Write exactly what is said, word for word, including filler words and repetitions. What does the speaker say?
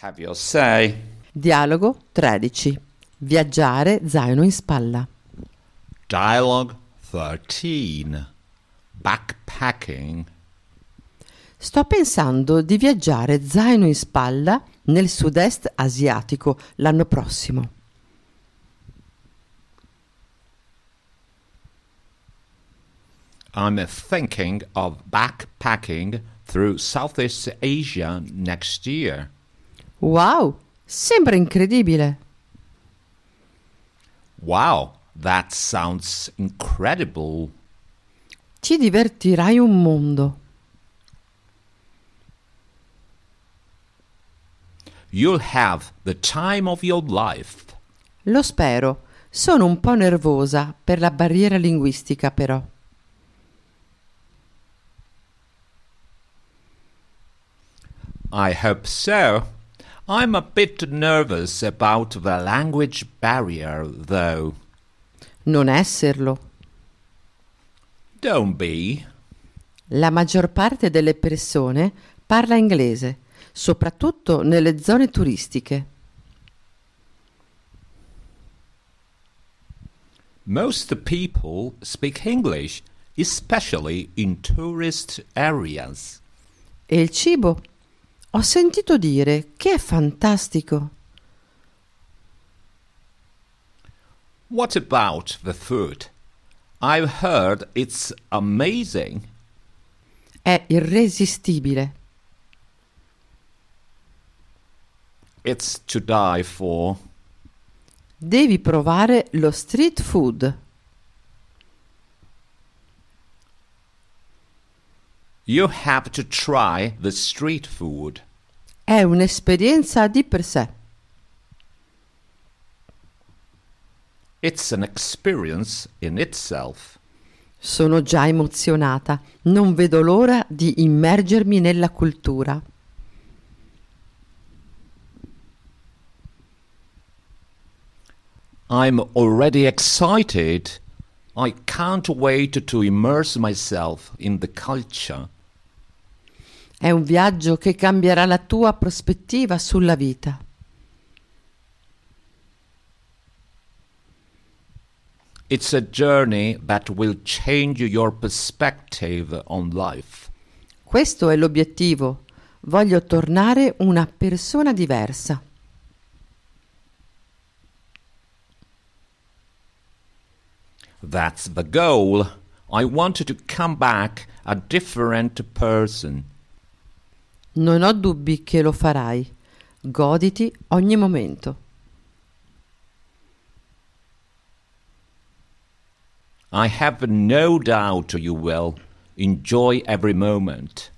Have your say. Dialogo tredici. Viaggiare zaino in spalla. Dialogue thirteen. Backpacking. Sto pensando di viaggiare zaino in spalla nel sud-est asiatico l'anno prossimo. I'm thinking of backpacking through Southeast Asia next year. Wow, sembra incredibile. Wow, that sounds incredible. Ti divertirai un mondo. You'll have the time of your life. Lo spero. Sono un po' nervosa per la barriera linguistica, però. I hope so. I'm a bit nervous about the language barrier, though. Non esserlo. Don't be. La maggior parte delle persone parla inglese, soprattutto nelle zone turistiche. Most people speak English, especially in tourist areas. E il cibo? Ho sentito dire che è fantastico. What about the food? I've heard it's amazing. È irresistibile. It's to die for. Devi provare lo street food. You have to try the street food. È un'esperienza di per sé. It's an experience in itself. Sono già emozionata. Non vedo l'ora di immergermi nella cultura. I'm already excited. I can't wait to immerse myself in the culture. È un viaggio che cambierà la tua prospettiva sulla vita. It's a journey that will change your perspective on life. Questo è l'obiettivo. Voglio tornare una persona diversa. That's the goal. I want to come back a different person. Non ho dubbi che lo farai. Goditi ogni momento. I have no doubt you will. Enjoy every moment.